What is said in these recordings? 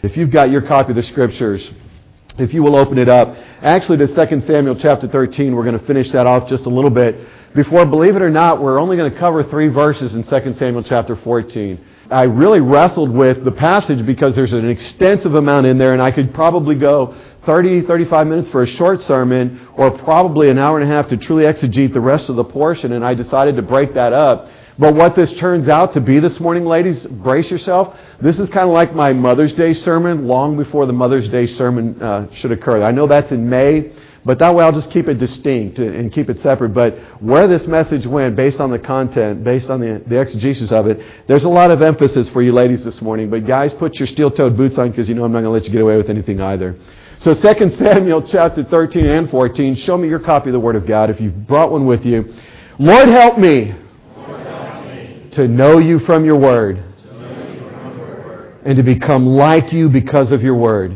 If you've got your copy of the Scriptures, if you will open it up, actually to 2 Samuel chapter 13, we're going to finish that off just a little bit. Before, believe it or not, we're only going to cover 3 verses in 2 Samuel chapter 14. I really wrestled with the passage because there's an extensive amount in there, and I could probably go 30, 35 minutes for a short sermon, or probably an hour and a half to truly exegete the rest of the portion, and I decided to break that up. But what this turns out to be this morning, ladies, brace yourself. This is kind of like my Mother's Day sermon, long before the Mother's Day sermon should occur. I know that's in May, but that way I'll just keep it distinct and keep it separate. But where this message went, based on the content, based on the exegesis of it, there's a lot of emphasis for you ladies this morning. But guys, put your steel-toed boots on, because you know I'm not going to let you get away with anything either. So 2 Samuel chapter 13 and 14, show me your copy of the Word of God if you've brought one with you. Lord, help me to know you from your Word, and to become like you because of your Word.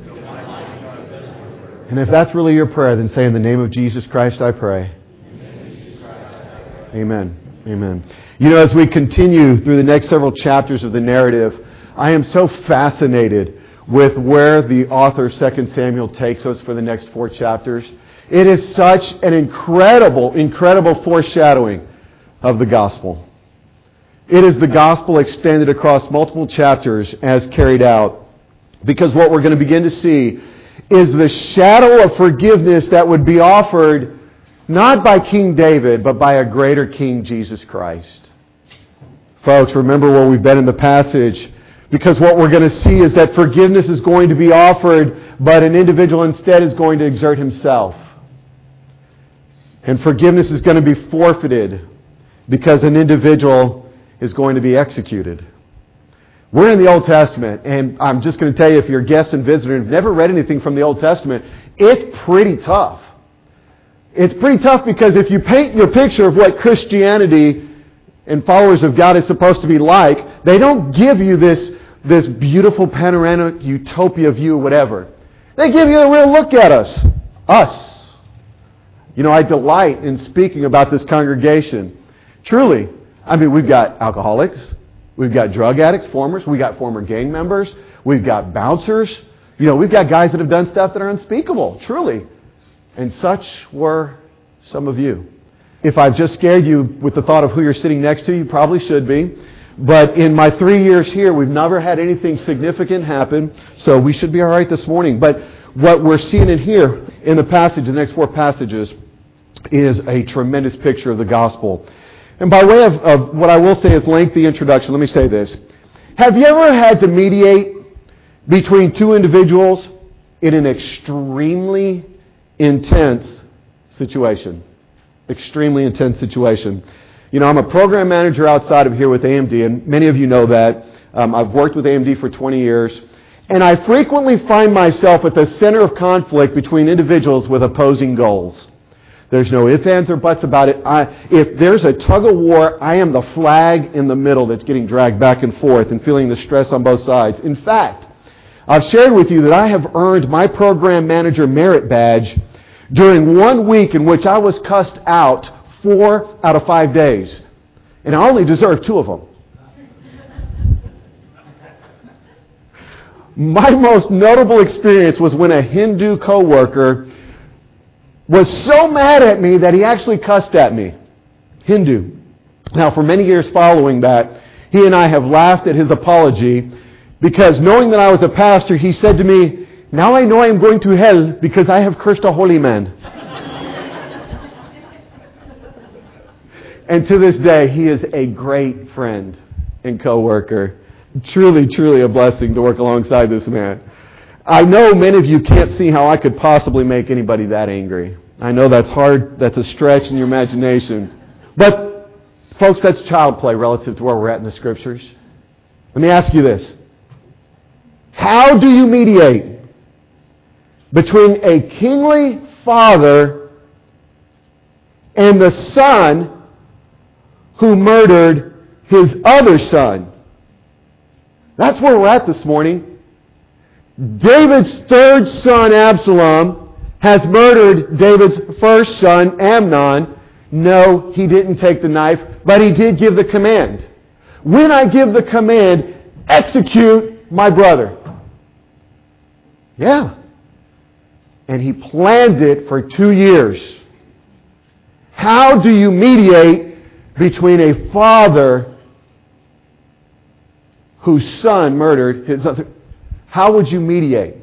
And if that's really your prayer, then say, in the name of Jesus Christ I pray. Amen. Amen. You know, as we continue through the next several chapters of the narrative, I am so fascinated with where the author of 2 Samuel takes us for the next 4 chapters. It is such an incredible, incredible foreshadowing of the gospel. It is the gospel extended across multiple chapters as carried out. Because what we're going to begin to see is the shadow of forgiveness that would be offered not by King David, but by a greater King, Jesus Christ. Folks, remember where we've been in the passage, because what we're going to see is that forgiveness is going to be offered, but an individual instead is going to exert himself. And forgiveness is going to be forfeited because an individual is going to be executed. We're in the Old Testament, and I'm just going to tell you, if you're a guest and visitor and have never read anything from the Old Testament, it's pretty tough. It's pretty tough because if you paint your picture of what Christianity and followers of God is supposed to be like, they don't give you this beautiful panoramic utopia view, whatever. They give you a real look at us. Us. You know, I delight in speaking about this congregation. Truly. I mean, we've got alcoholics, we've got drug addicts, we got former gang members, we've got bouncers. You know, we've got guys that have done stuff that are unspeakable, truly. And such were some of you. If I've just scared you with the thought of who you're sitting next to, you probably should be. But in my 3 years here, we've never had anything significant happen, so we should be all right this morning. But what we're seeing in here, in the passage, the next 4 passages, is a tremendous picture of the gospel. And by way of what I will say is lengthy introduction, let me say this. Have you ever had to mediate between 2 individuals in an extremely intense situation? Extremely intense situation. You know, I'm a program manager outside of here with AMD, and many of you know that. I've worked with AMD for 20 years. And I frequently find myself at the center of conflict between individuals with opposing goals. There's no ifs, ands, or buts about it. If there's a tug of war, I am the flag in the middle that's getting dragged back and forth and feeling the stress on both sides. In fact, I've shared with you that I have earned my program manager merit badge during 1 week in which I was cussed out 4 out of 5 days. And I only deserved 2 of them. My most notable experience was when a Hindu coworker was so mad at me that he actually cussed at me. Hindu. Now, for many years following that, he and I have laughed at his apology because knowing that I was a pastor, he said to me, "Now I know I am going to hell because I have cursed a holy man." And to this day, he is a great friend and coworker. Truly, truly a blessing to work alongside this man. I know many of you can't see how I could possibly make anybody that angry. I know that's hard. That's a stretch in your imagination. But, folks, that's child play relative to where we're at in the Scriptures. Let me ask you this. How do you mediate between a kingly father and the son who murdered his other son? That's where we're at this morning. David's third son, Absalom, has murdered David's first son, Amnon. No, he didn't take the knife, but he did give the command. When I give the command, execute my brother. Yeah. And he planned it for 2 years. How do you mediate between a father whose son murdered his other? How would you mediate?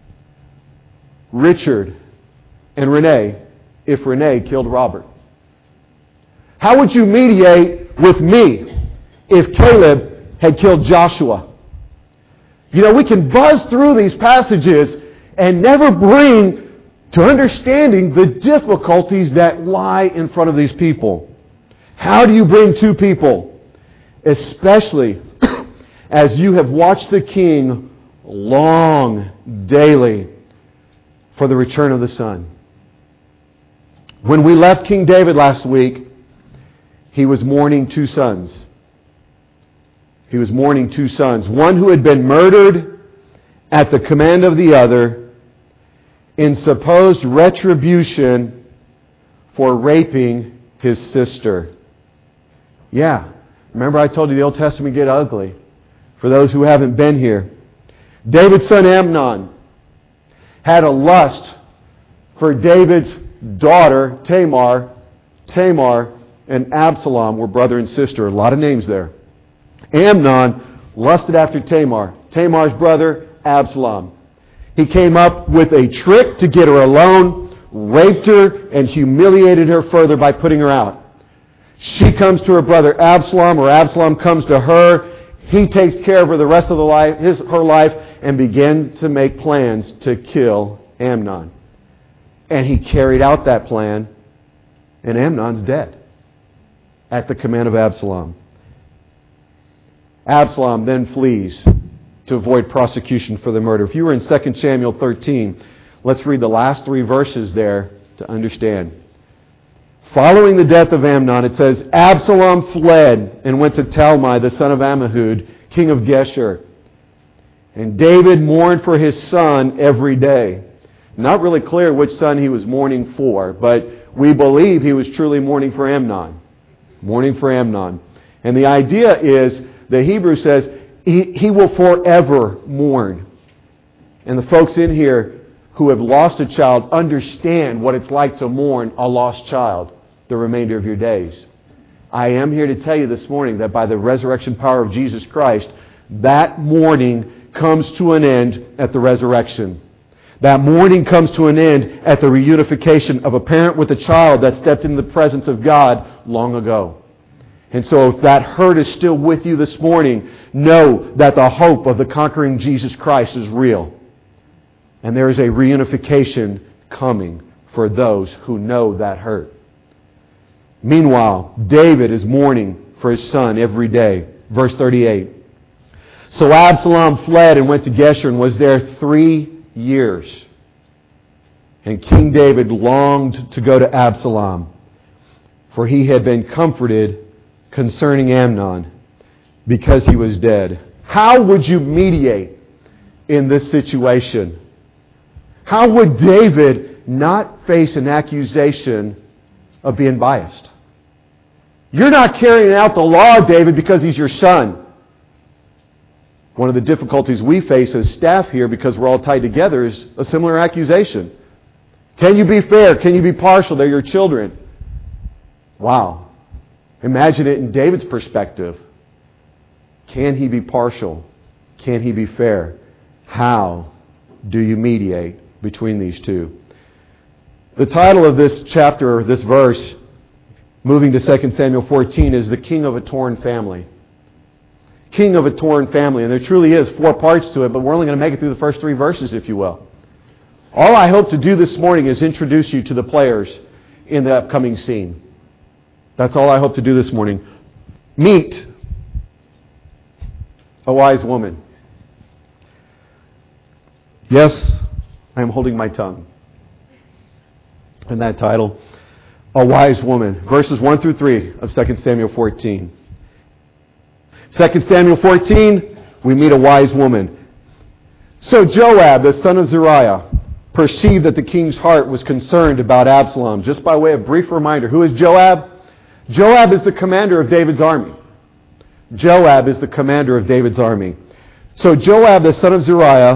Richard and Renee, if Renee killed Robert. How would you mediate with me if Caleb had killed Joshua? You know, we can buzz through these passages and never bring to understanding the difficulties that lie in front of these people. How do you bring two people, especially as you have watched the king long daily for the return of the Son? When we left King David last week, he was mourning two sons. He was mourning two sons. One who had been murdered at the command of the other in supposed retribution for raping his sister. Yeah. Remember I told you the Old Testament get ugly. For those who haven't been here. David's son Amnon had a lust for David's daughter Tamar. Tamar and Absalom were brother and sister. A lot of names there. Amnon lusted after Tamar. Tamar's brother, Absalom. He came up with a trick to get her alone, raped her, and humiliated her further by putting her out. She comes to her brother Absalom, or Absalom comes to her. He takes care of her the rest of her life, and began to make plans to kill Amnon. And he carried out that plan, and Amnon's dead at the command of Absalom. Absalom then flees to avoid prosecution for the murder. If you were in 2 Samuel 13, let's read the last 3 verses there to understand. Following the death of Amnon, it says, Absalom fled and went to Talmai, the son of Ammihud, king of Geshur. And David mourned for his son every day. Not really clear which son he was mourning for, but we believe he was truly mourning for Amnon. Mourning for Amnon. And the idea is, the Hebrew says, he will forever mourn. And the folks in here who have lost a child understand what it's like to mourn a lost child the remainder of your days. I am here to tell you this morning that by the resurrection power of Jesus Christ, that mourning comes to an end at the resurrection. That mourning comes to an end at the reunification of a parent with a child that stepped into the presence of God long ago. And so if that hurt is still with you this morning, know that the hope of the conquering Jesus Christ is real. And there is a reunification coming for those who know that hurt. Meanwhile, David is mourning for his son every day. Verse 38. So Absalom fled and went to Geshur and was there 3 years. And King David longed to go to Absalom, for he had been comforted concerning Amnon, because he was dead. How would you mediate in this situation? How would David not face an accusation of being biased? You're not carrying out the law, David, because he's your son. One of the difficulties we face as staff here, because we're all tied together, is a similar accusation. Can you be fair? Can you be partial? They're your children. Wow. Imagine it in David's perspective. Can he be partial? Can he be fair? How do you mediate between these two? The title of this chapter, this verse, moving to 2 Samuel 14, is The King of a Torn Family. King of a Torn Family. And there truly is 4 parts to it, but we're only going to make it through the first 3 verses, if you will. All I hope to do this morning is introduce you to the players in the upcoming scene. That's all I hope to do this morning. Meet a wise woman. Yes, I am holding my tongue. And that title, A Wise Woman. Verses 1 through 3 of 2 Samuel 14. 2 Samuel 14, we meet a wise woman. So Joab, the son of Zeruiah, perceived that the king's heart was concerned about Absalom. Just by way of brief reminder, who is Joab? Joab is the commander of David's army. Joab is the commander of David's army. So Joab, the son of Zeruiah,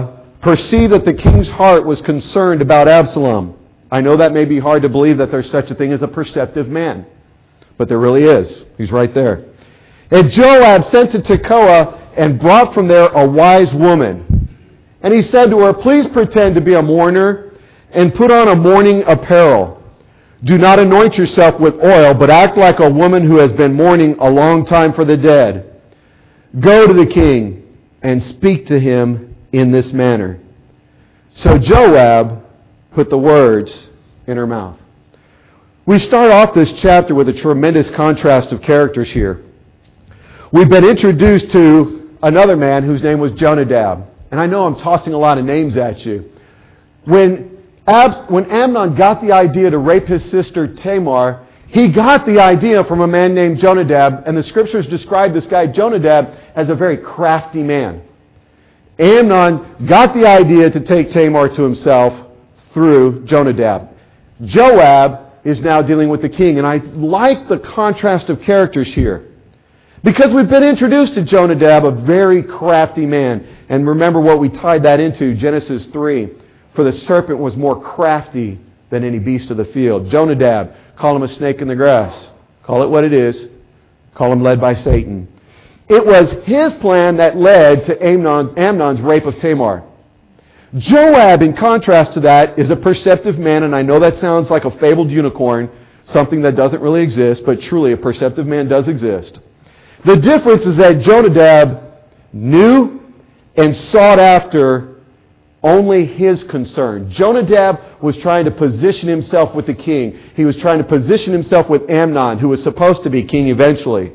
perceived that the king's heart was concerned about Absalom. I know that may be hard to believe that there's such a thing as a perceptive man. But there really is. He's right there. And Joab sent to Tekoa and brought from there a wise woman. And he said to her, "Please pretend to be a mourner and put on a mourning apparel. Do not anoint yourself with oil, but act like a woman who has been mourning a long time for the dead. Go to the king and speak to him in this manner." So Joab put the words in her mouth. We start off this chapter with a tremendous contrast of characters here. We've been introduced to another man whose name was Jonadab. And I know I'm tossing a lot of names at you. When Amnon got the idea to rape his sister Tamar, he got the idea from a man named Jonadab, and the Scriptures describe this guy Jonadab as a very crafty man. Amnon got the idea to take Tamar to himself through Jonadab. Joab is now dealing with the king, and I like the contrast of characters here. Because we've been introduced to Jonadab, a very crafty man. And remember what we tied that into, Genesis 3. For the serpent was more crafty than any beast of the field. Jonadab, call him a snake in the grass. Call it what it is. Call him led by Satan. It was his plan that led to Amnon's rape of Tamar. Joab, in contrast to that, is a perceptive man, and I know that sounds like a fabled unicorn, something that doesn't really exist, but truly a perceptive man does exist. The difference is that Jonadab knew and sought after only his concern. Jonadab was trying to position himself with the king. He was trying to position himself with Amnon, who was supposed to be king eventually.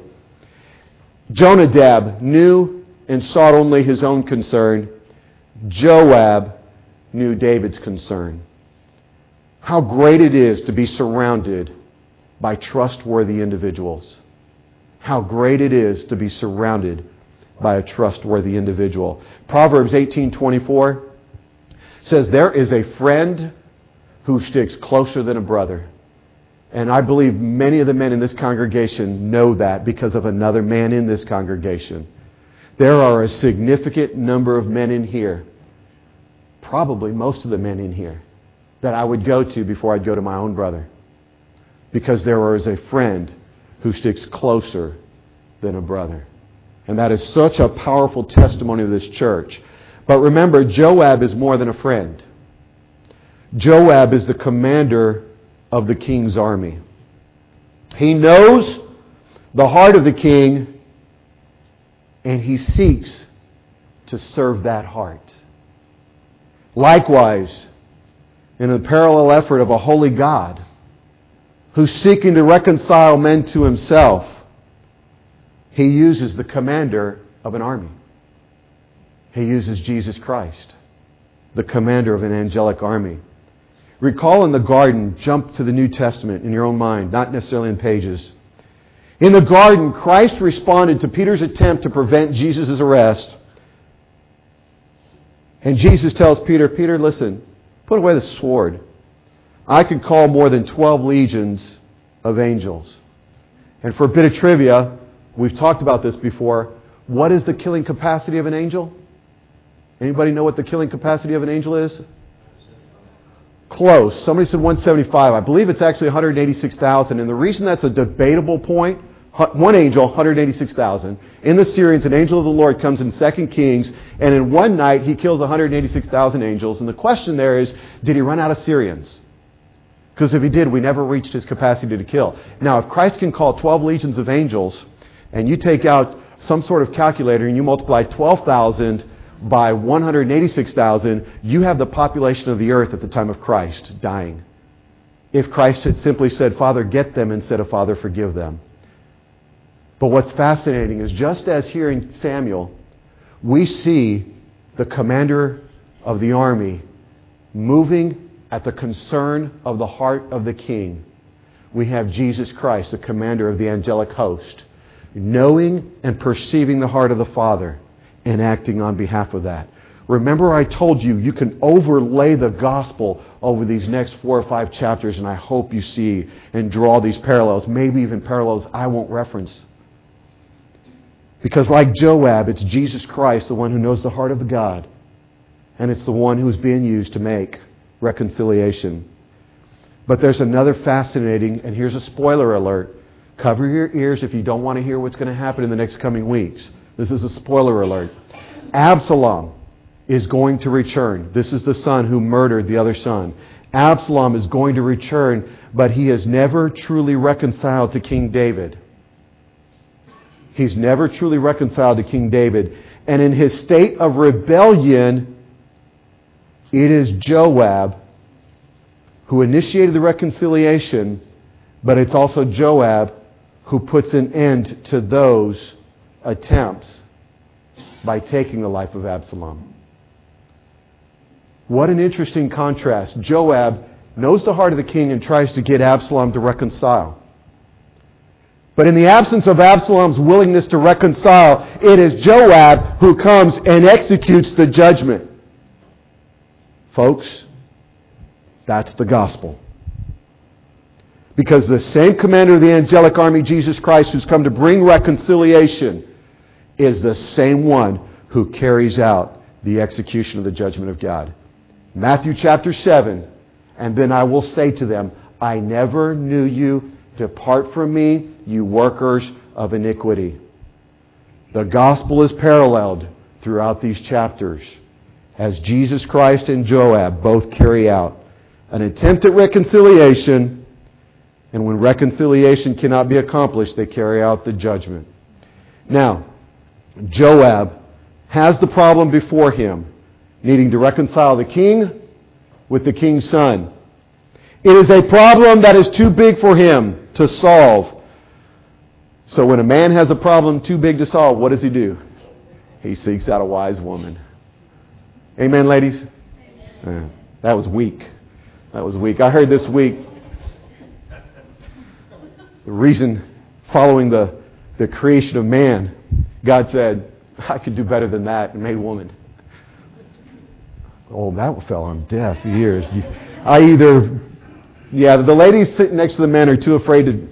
Jonadab knew and sought only his own concern. Joab knew David's concern. How great it is to be surrounded by trustworthy individuals. How great it is to be surrounded by a trustworthy individual. Proverbs 18:24 says, "There is a friend who sticks closer than a brother." And I believe many of the men in this congregation know that because of another man in this congregation. There are a significant number of men in here, probably most of the men in here, that I would go to before I'd go to my own brother. Because there is a friend who sticks closer than a brother. And that is such a powerful testimony of this church. But remember, Joab is more than a friend. Joab is the commander of the king's army. He knows the heart of the king, and he seeks to serve that heart. Likewise, in a parallel effort of a holy God who's seeking to reconcile men to himself, he uses the commander of an army. He uses Jesus Christ, the commander of an angelic army. Recall in the garden, jump to the New Testament in your own mind, not necessarily in pages. In the garden, Christ responded to Peter's attempt to prevent Jesus' arrest. And Jesus tells Peter, "Peter, listen, put away the sword. I could call more than 12 legions of angels." And for a bit of trivia, we've talked about this before. What is the killing capacity of an angel? Anybody know what the killing capacity of an angel is? Close. Somebody said 175. I believe it's actually 186,000. And the reason that's a debatable point, one angel, 186,000. In the Syrians, an angel of the Lord comes in 2 Kings, and in one night he kills 186,000 angels. And the question there is, did he run out of Syrians? Because if he did, we never reached his capacity to kill. Now, if Christ can call 12 legions of angels, and you take out some sort of calculator and you multiply 12,000 by 186,000, you have the population of the earth at the time of Christ dying. If Christ had simply said, "Father, get them," instead of "Father, forgive them." But what's fascinating is just as here in Samuel, we see the commander of the army moving at the concern of the heart of the king. We have Jesus Christ, the commander of the angelic host, knowing and perceiving the heart of the Father and acting on behalf of that. Remember, I told you, you can overlay the gospel over these next 4 or 5 chapters, and I hope you see and draw these parallels, maybe even parallels I won't reference. Because like Joab, it's Jesus Christ, the one who knows the heart of the God, And it's the one who's being used to make reconciliation. But there's another fascinating, and here's a spoiler alert. Cover your ears if you don't want to hear what's going to happen in the next coming weeks. This is a spoiler alert. Absalom is going to return. This is the son who murdered the other son. Absalom is going to return, but he is never truly reconciled to King David. He's never truly reconciled to King David. And in his state of rebellion, it is Joab who initiated the reconciliation, but it's also Joab who puts an end to those attempts by taking the life of Absalom. What an interesting contrast. Joab knows the heart of the king and tries to get Absalom to reconcile. But in the absence of Absalom's willingness to reconcile, it is Joab who comes and executes the judgment. Folks, that's the gospel. Because the same commander of the angelic army, Jesus Christ, who's come to bring reconciliation, is the same one who carries out the execution of the judgment of God. Matthew chapter 7, and then I will say to them, I never knew you. Depart from me, you workers of iniquity. The gospel is paralleled throughout these chapters as Jesus Christ and Joab both carry out an attempt at reconciliation, and when reconciliation cannot be accomplished, they carry out the judgment. Now, Joab has the problem before him, needing to reconcile the king with the king's son. It is a problem that is too big for him to solve. So when a man has a problem too big to solve, what does he do? He seeks out a wise woman. Amen, ladies? That was weak. That was weak. I heard this week the reason following the creation of man, God said, I could do better than that, and made woman. Oh, that fell on deaf ears. The ladies sitting next to the men are too afraid to...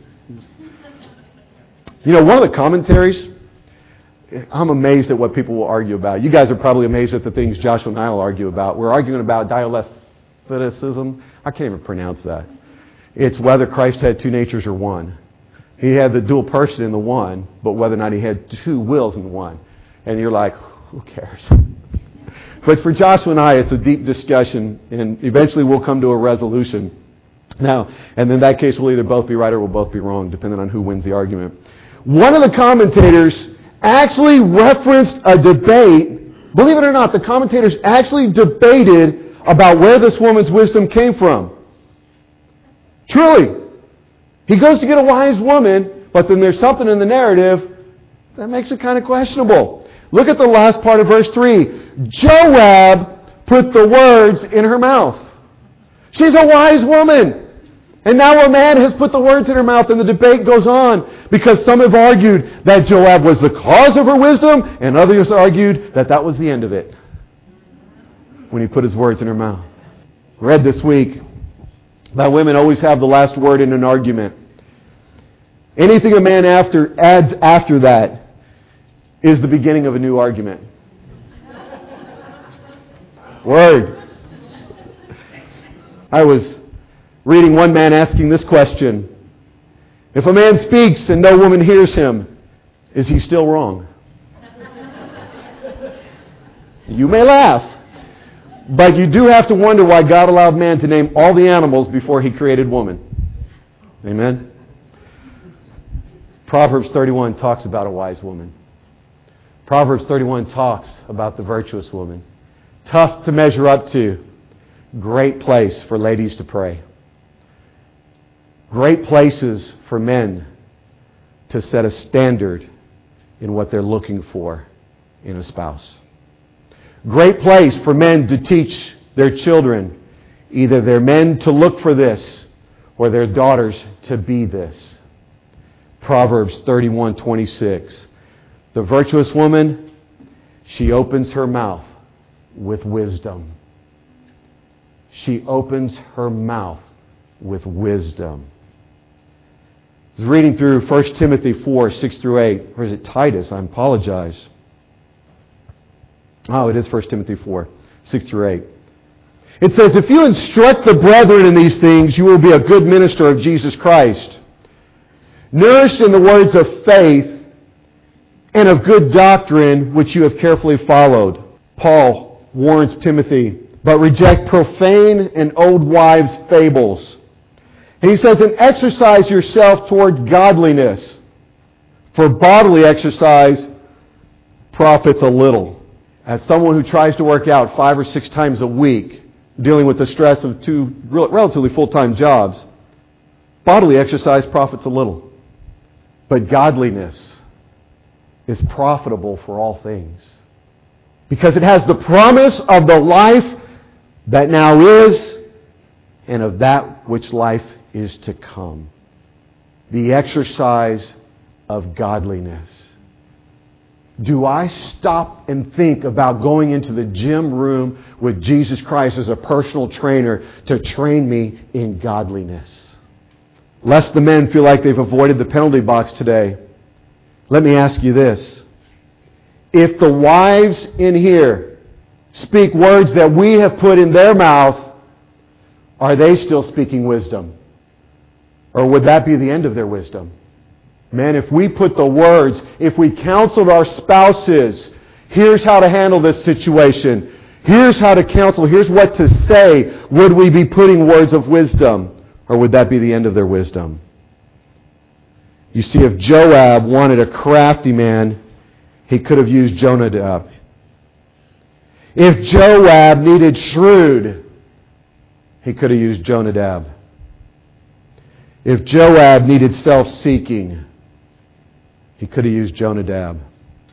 one of the commentaries, I'm amazed at what people will argue about. You guys are probably amazed at the things Joshua and I will argue about. We're arguing about dialepticism. I can't even pronounce that. It's whether Christ had two natures or one. He had the dual person in the one, but whether or not he had two wills in the one. And you're like, who cares? But for Joshua and I, it's a deep discussion, and eventually we'll come to a resolution. Now, and in that case, we'll either both be right or we'll both be wrong, depending on who wins the argument. One of the commentators actually referenced a debate. Believe it or not, the commentators actually debated about where this woman's wisdom came from. Truly. He goes to get a wise woman, but then there's something in the narrative that makes it kind of questionable. Look at the last part of verse 3. Joab put the words in her mouth. She's a wise woman. And now a man has put the words in her mouth, and the debate goes on because some have argued that Joab was the cause of her wisdom, and others argued that that was the end of it when he put his words in her mouth. Read this week that women always have the last word in an argument. Anything a man adds after that is the beginning of a new argument. Word. I was reading one man asking this question. If a man speaks and no woman hears him, is he still wrong? You may laugh, but you do have to wonder why God allowed man to name all the animals before he created woman. Amen? Proverbs 31 talks about a wise woman. Proverbs 31 talks about the virtuous woman. Tough to measure up to. Great place for ladies to pray. Great places for men to set a standard in what they're looking for in a spouse. Great place for men to teach their children either their men to look for this or their daughters to be this. Proverbs 31:26. The virtuous woman, she opens her mouth with wisdom. She opens her mouth with wisdom. I was reading through 1 Timothy 4:6-8. Or is it Titus? I apologize. Oh, it is 1 Timothy 4, 6 through 8. It says, if you instruct the brethren in these things, you will be a good minister of Jesus Christ, nourished in the words of faith and of good doctrine which you have carefully followed. Paul warns Timothy, but reject profane and old wives' fables. And he says, and exercise yourself towards godliness, for bodily exercise profits a little. As someone who tries to work out 5 or 6 times a week, dealing with the stress of 2 relatively full-time jobs, bodily exercise profits a little. But godliness is profitable for all things, because it has the promise of the life that now is and of that which life is to come. The exercise of godliness. Do I stop and think about going into the gym room with Jesus Christ as a personal trainer to train me in godliness? Lest the men feel like they've avoided the penalty box today, let me ask you this. If the wives in here speak words that we have put in their mouth, are they still speaking wisdom? Or would that be the end of their wisdom? Man, if we put the words, if we counseled our spouses, here's how to handle this situation, here's how to counsel, here's what to say, would we be putting words of wisdom? Or would that be the end of their wisdom? You see, if Joab wanted a crafty man, he could have used Jonadab. If Joab needed shrewd, he could have used Jonadab. If Joab needed self-seeking, he could have used Jonadab.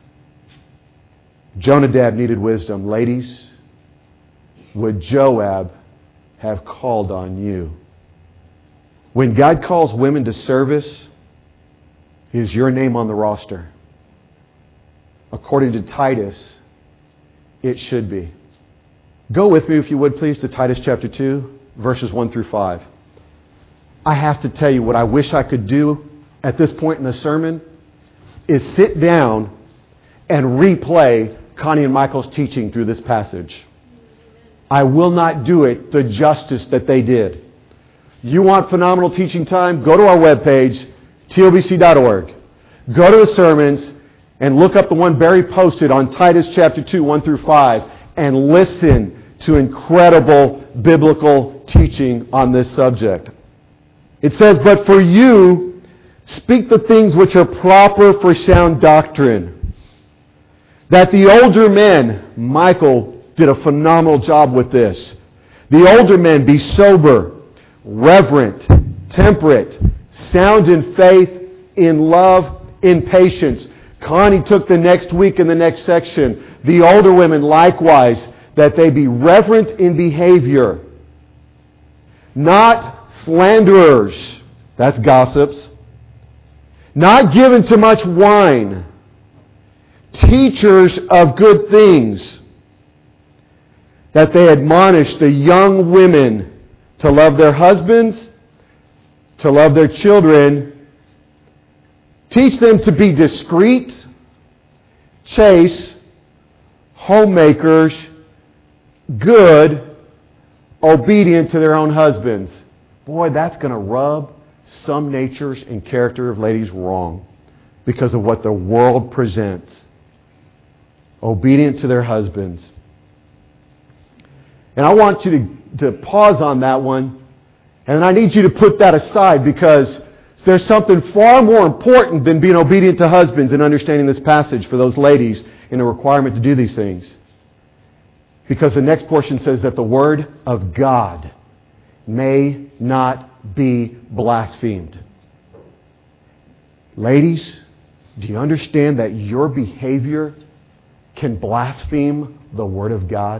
Jonadab needed wisdom. Ladies, would Joab have called on you? When God calls women to service, is your name on the roster? According to Titus, it should be. Go with me, if you would, please, to Titus chapter 2, verses 1 through 5. I have to tell you, what I wish I could do at this point in the sermon is sit down and replay Connie and Michael's teaching through this passage. I will not do it the justice that they did. You want phenomenal teaching time? Go to our webpage, tobc.org. Go to the sermons and look up the one Barry posted on Titus chapter 2, 1 through 5, and listen to incredible biblical teaching on this subject. It says, but for you, speak the things which are proper for sound doctrine. That the older men, Michael did a phenomenal job with this. The older men be sober, reverent, temperate, sound in faith, in love, in patience. Connie took the next week in the next section. The older women likewise, that they be reverent in behavior, not slanderers, that's gossips, not given to much wine, teachers of good things, that they admonish the young women to love their husbands, to love their children, teach them to be discreet, chaste, homemakers, good, obedient to their own husbands. Boy, that's going to rub some natures and character of ladies wrong because of what the world presents. Obedient to their husbands. And I want you to pause on that one, and I need you to put that aside, because there's something far more important than being obedient to husbands and understanding this passage for those ladies in the requirement to do these things. Because the next portion says that the Word of God may not be blasphemed. Ladies, do you understand that your behavior can blaspheme the Word of God?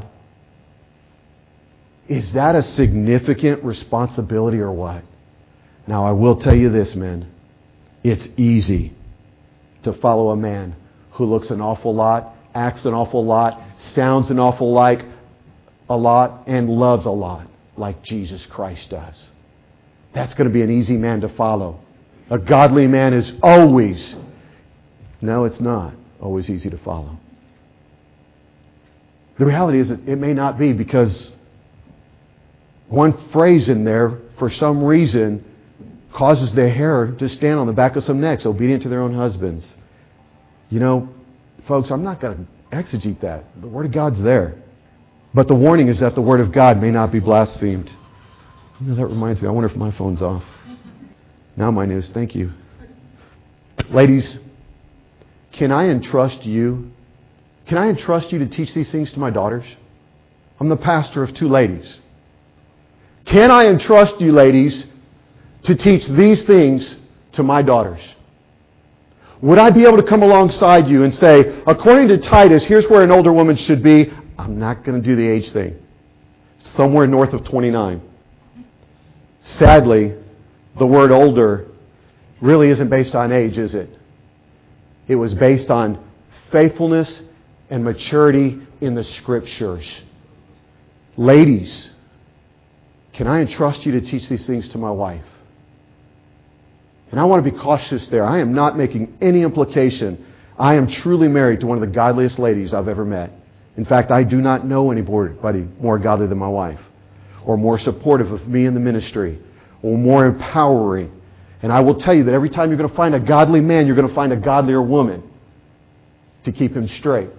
Is that a significant responsibility or what? Now, I will tell you this, men. It's easy to follow a man who looks an awful lot, acts an awful lot, sounds an awful like a lot, and loves a lot, like Jesus Christ does. That's going to be an easy man to follow. A godly man is always, no, it's not always easy to follow. The reality is that it may not be, because one phrase in there, for some reason, causes their hair to stand on the back of some necks, obedient to their own husbands. You know, folks, I'm not going to exegete that. The Word of God's there. But the warning is that the Word of God may not be blasphemed. You know, that reminds me, I wonder if my phone's off. Now mine is. Thank you. Ladies, can I entrust you? Can I entrust you to teach these things to my daughters? I'm the pastor of 2 ladies. Can I entrust you, ladies, to teach these things to my daughters? Would I be able to come alongside you and say, according to Titus, here's where an older woman should be? I'm not going to do the age thing. Somewhere north of 29. Sadly, the word older really isn't based on age, is it? It was based on faithfulness and maturity in the Scriptures. Ladies, can I entrust you to teach these things to my wife? And I want to be cautious there. I am not making any implication. I am truly married to one of the godliest ladies I've ever met. In fact, I do not know anybody more godly than my wife, or more supportive of me in the ministry, or more empowering. And I will tell you that every time you're going to find a godly man, you're going to find a godlier woman to keep him straight.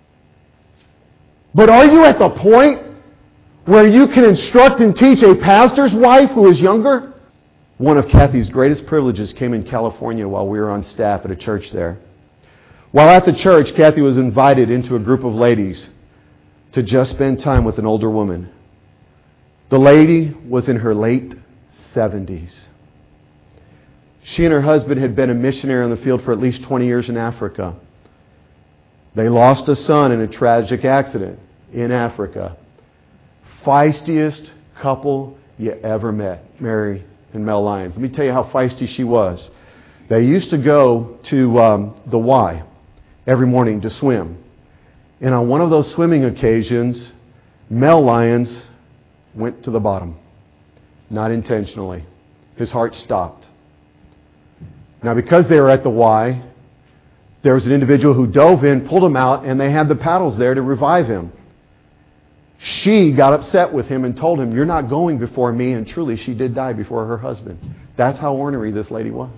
But are you at the point where you can instruct and teach a pastor's wife who is younger? One of Kathy's greatest privileges came in California while we were on staff at a church there. While at the church, Kathy was invited into a group of ladies to just spend time with an older woman. The lady was in her late 70s. She and her husband had been a missionary in the field for at least 20 years in Africa. They lost a son in a tragic accident in Africa. Feistiest couple you ever met, Mary and Mel Lyons. Let me tell you how feisty she was. They used to go to the Y every morning to swim. And on one of those swimming occasions, Mel Lyons went to the bottom. Not intentionally. His heart stopped. Now, because they were at the Y, there was an individual who dove in, pulled him out, and they had the paddles there to revive him. She got upset with him and told him, "You're not going before me," and truly she did die before her husband. That's how ornery this lady was.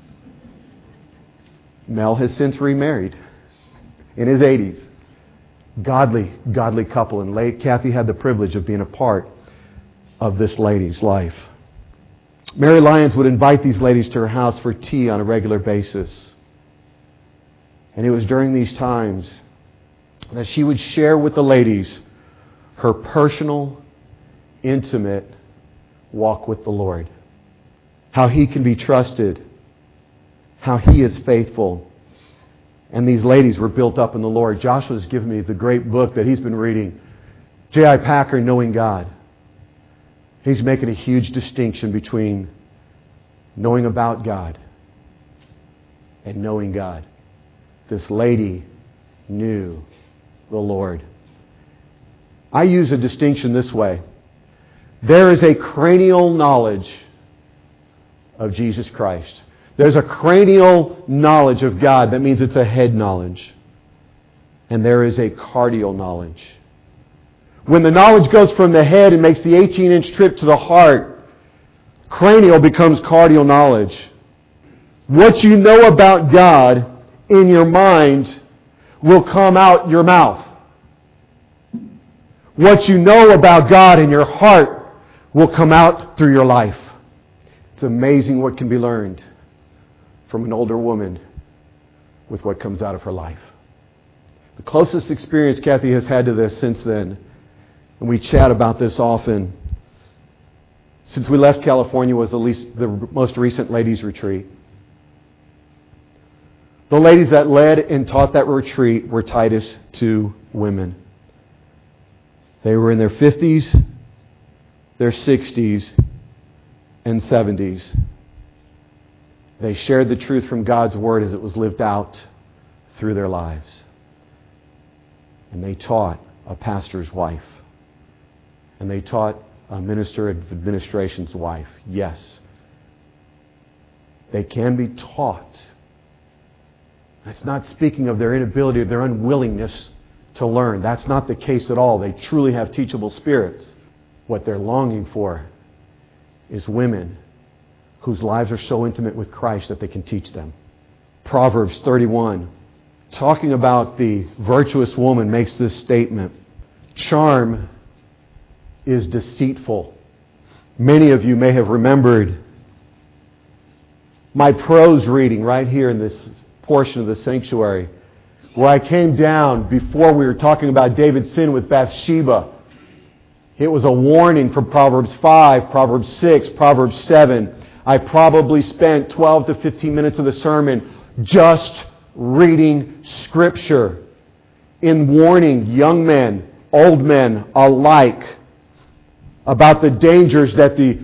Mel has since remarried in his 80s. Godly couple. And Kathy had the privilege of being a part of this lady's life. Mary Lyons would invite these ladies to her house for tea on a regular basis. And it was during these times that she would share with the ladies her personal, intimate walk with the Lord. How He can be trusted. How He is faithful. And these ladies were built up in the Lord. Joshua's given me the great book that he's been reading. J.I. Packer, Knowing God. He's making a huge distinction between knowing about God and knowing God. This lady knew the Lord. I use a distinction this way. There is a cranial knowledge of Jesus Christ. There's a cranial knowledge of God. That means it's a head knowledge. And there is a cardial knowledge. When the knowledge goes from the head and makes the 18-inch trip to the heart, cranial becomes cardial knowledge. What you know about God in your mind will come out your mouth. What you know about God in your heart will come out through your life. It's amazing what can be learned from an older woman with what comes out of her life. The closest experience Kathy has had to this since then, and we chat about this often, since we left California, was the most recent ladies' retreat. The ladies that led and taught that retreat were Titus 2 women. They were in their 50s, their 60s, and 70s. They shared the truth from God's Word as it was lived out through their lives. And they taught a pastor's wife. And they taught a minister of administration's wife. Yes. They can be taught. It's not speaking of their inability or their unwillingness to learn. That's not the case at all. They truly have teachable spirits. What they're longing for is women whose lives are so intimate with Christ that they can teach them. Proverbs 31, talking about the virtuous woman, makes this statement: charm is deceitful. Many of you may have remembered my prose reading right here in this portion of the sanctuary, where I came down before we were talking about David's sin with Bathsheba. It was a warning from Proverbs 5, Proverbs 6, Proverbs 7. I probably spent 12 to 15 minutes of the sermon just reading Scripture in warning young men, old men alike about the dangers that the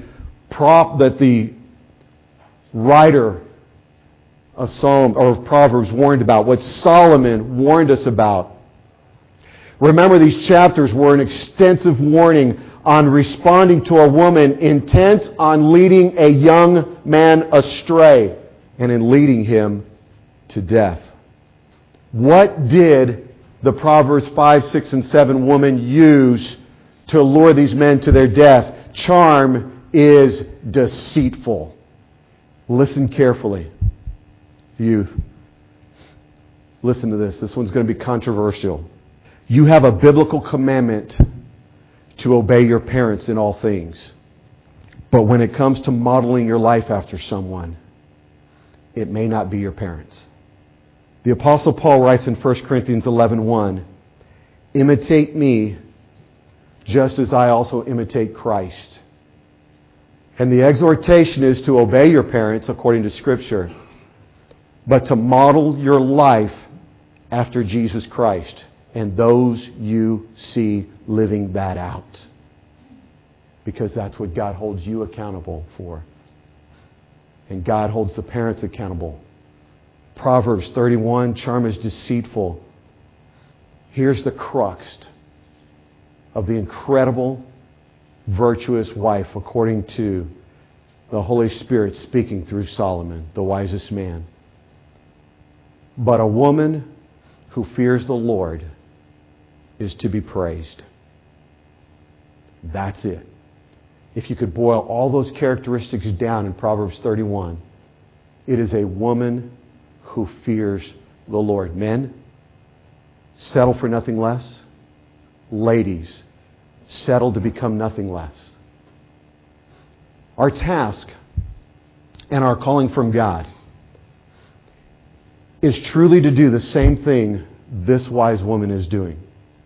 writer of Psalm or of Proverbs warned about, what Solomon warned us about. Remember, these chapters were an extensive warning on responding to a woman intent on leading a young man astray and in leading him to death. What did the Proverbs 5, 6, and 7 woman use to lure these men to their death? Charm is deceitful. Listen carefully, youth. Listen to this. This one's going to be controversial. You have a biblical commandment to obey your parents in all things. But when it comes to modeling your life after someone, it may not be your parents. The Apostle Paul writes in 1 Corinthians 11:1, imitate me just as I also imitate Christ. And the exhortation is to obey your parents according to Scripture, but to model your life after Jesus Christ and those you see living that out. Because that's what God holds you accountable for. And God holds the parents accountable. Proverbs 31, charm is deceitful. Here's the crux of the incredible, virtuous wife, according to the Holy Spirit speaking through Solomon, the wisest man. But a woman who fears the Lord is to be praised. That's it. If you could boil all those characteristics down in Proverbs 31, it is a woman who fears the Lord. Men, settle for nothing less. Ladies, settle to become nothing less. Our task and our calling from God is truly to do the same thing this wise woman is doing.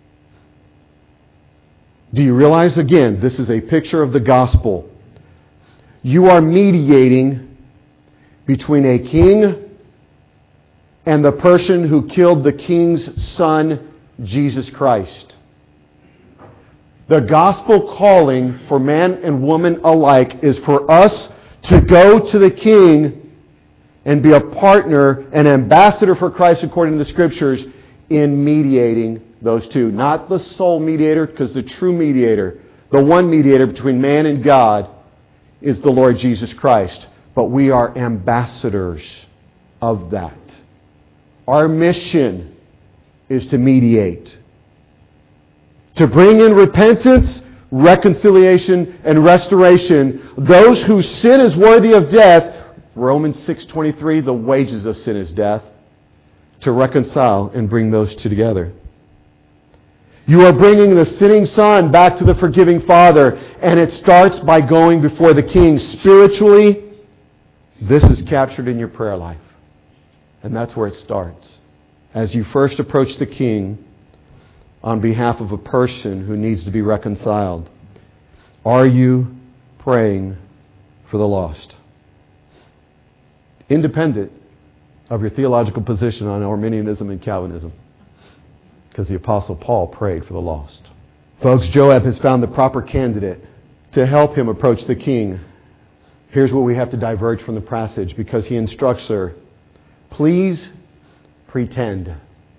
Do you realize, again, this is a picture of the gospel. You are mediating between a king and the person who killed the king's son, Jesus Christ. The gospel calling for man and woman alike is for us to go to the king and be a partner, an ambassador for Christ according to the Scriptures, in mediating those two. Not the sole mediator, because the true mediator, the one mediator between man and God, is the Lord Jesus Christ. But we are ambassadors of that. Our mission is to mediate. To bring in repentance, reconciliation, and restoration. Those whose sin is worthy of death, Romans 6:23, the wages of sin is death. To reconcile and bring those two together. You are bringing the sinning son back to the forgiving Father, and it starts by going before the King. Spiritually, this is captured in your prayer life. And that's where it starts. As you first approach the King on behalf of a person who needs to be reconciled, are you praying for the lost? Independent of your theological position on Arminianism and Calvinism. Because the Apostle Paul prayed for the lost. Folks, Joab has found the proper candidate to help him approach the king. Here's where we have to diverge from the passage, because he instructs her, please pretend.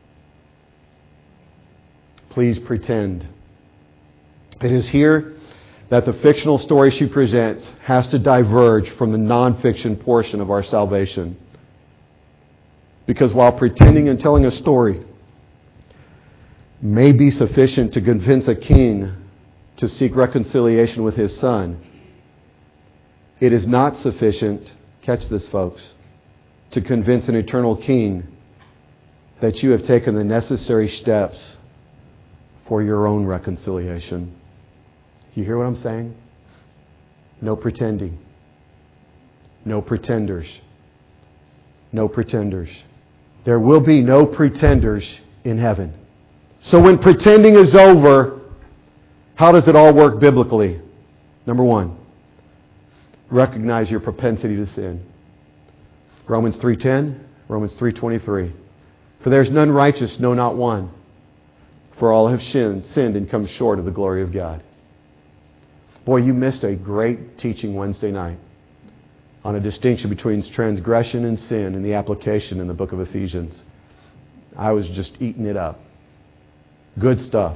Please pretend. It is here that the fictional story she presents has to diverge from the non-fiction portion of our salvation. Because while pretending and telling a story may be sufficient to convince a king to seek reconciliation with his son, it is not sufficient, catch this folks, to convince an eternal king that you have taken the necessary steps for your own reconciliation. You hear what I'm saying? No pretending. No pretenders. No pretenders. There will be no pretenders in heaven. So when pretending is over, how does it all work biblically? Number one, recognize your propensity to sin. Romans 3:10, Romans 3:23. For there is none righteous, no, not one. For all have sinned and come short of the glory of God. Boy, you missed a great teaching Wednesday night on a distinction between transgression and sin and the application in the book of Ephesians. I was just eating it up. Good stuff.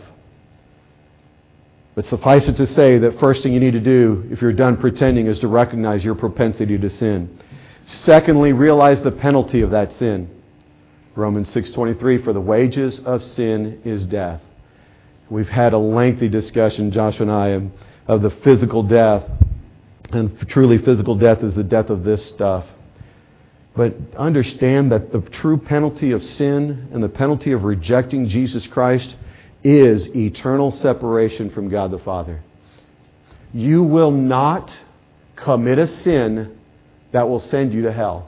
But suffice it to say that first thing you need to do if you're done pretending is to recognize your propensity to sin. Secondly, realize the penalty of that sin. Romans 6:23, for the wages of sin is death. We've had a lengthy discussion, Joshua and I, of the physical death. And truly physical death is the death of this stuff. But understand that the true penalty of sin and the penalty of rejecting Jesus Christ is eternal separation from God the Father. You will not commit a sin that will send you to hell.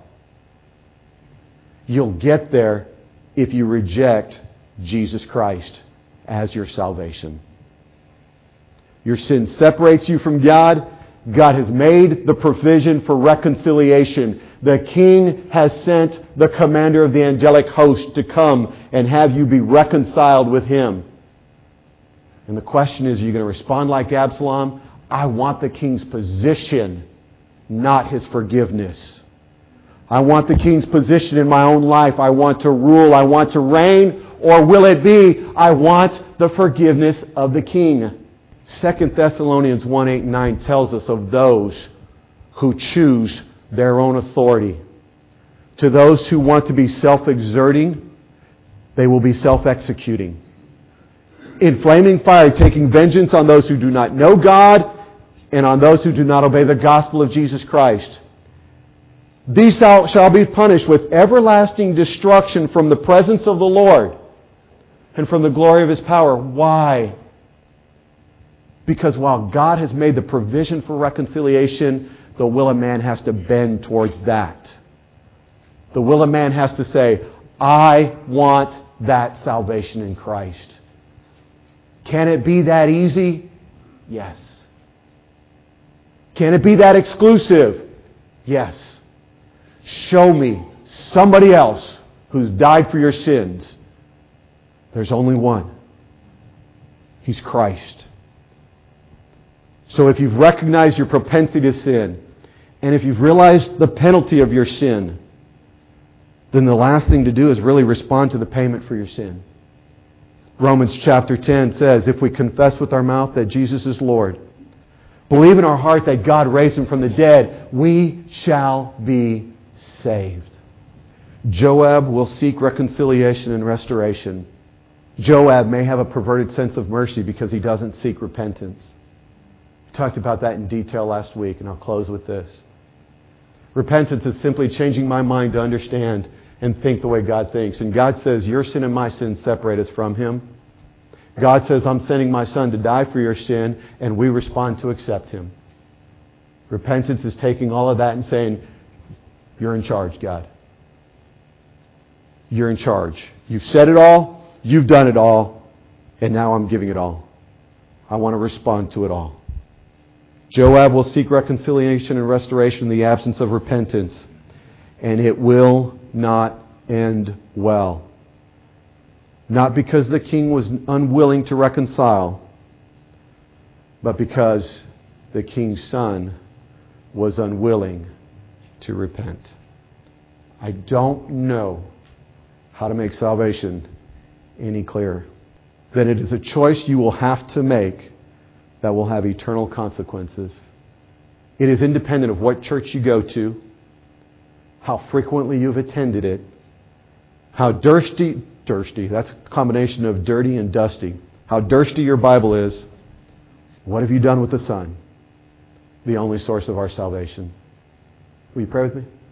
You'll get there if you reject Jesus Christ as your salvation. Your sin separates you from God. God has made the provision for reconciliation. The King has sent the commander of the angelic host to come and have you be reconciled with Him. And the question is, are you going to respond like Absalom? I want the King's position, not his forgiveness. I want the King's position in my own life. I want to rule. I want to reign. Or will it be, I want the forgiveness of the King? 2 Thessalonians 1:8-9 tells us of those who choose their own authority. To those who want to be self-exerting, they will be self-executing. In flaming fire, taking vengeance on those who do not know God and on those who do not obey the gospel of Jesus Christ. These shall be punished with everlasting destruction from the presence of the Lord and from the glory of His power. Why? Because while God has made the provision for reconciliation, the will of man has to bend towards that. The will of man has to say, I want that salvation in Christ. Can it be that easy? Yes. Can it be that exclusive? Yes. Show me somebody else who's died for your sins. There's only one. He's Christ. So if you've recognized your propensity to sin, and if you've realized the penalty of your sin, then the last thing to do is really respond to the payment for your sin. Romans chapter 10 says, if we confess with our mouth that Jesus is Lord, believe in our heart that God raised Him from the dead, we shall be saved. Joab will seek reconciliation and restoration. Joab may have a perverted sense of mercy because he doesn't seek repentance. We talked about that in detail last week, and I'll close with this. Repentance is simply changing my mind to understand and think the way God thinks. And God says, your sin and my sin separate us from Him. God says, I'm sending my Son to die for your sin, and we respond to accept Him. Repentance is taking all of that and saying, you're in charge, God. You're in charge. You've said it all, you've done it all, and now I'm giving it all. I want to respond to it all. Joab will seek reconciliation and restoration in the absence of repentance, and it will not end well. Not because the king was unwilling to reconcile, but because the king's son was unwilling to repent. I don't know how to make salvation any clearer. That it is a choice you will have to make that will have eternal consequences. It is independent of what church you go to, how frequently you've attended it, how thirsty thirsty. That's a combination of dirty and dusty. How thirsty your Bible is. What have you done with the Son? The only source of our salvation. Will you pray with me?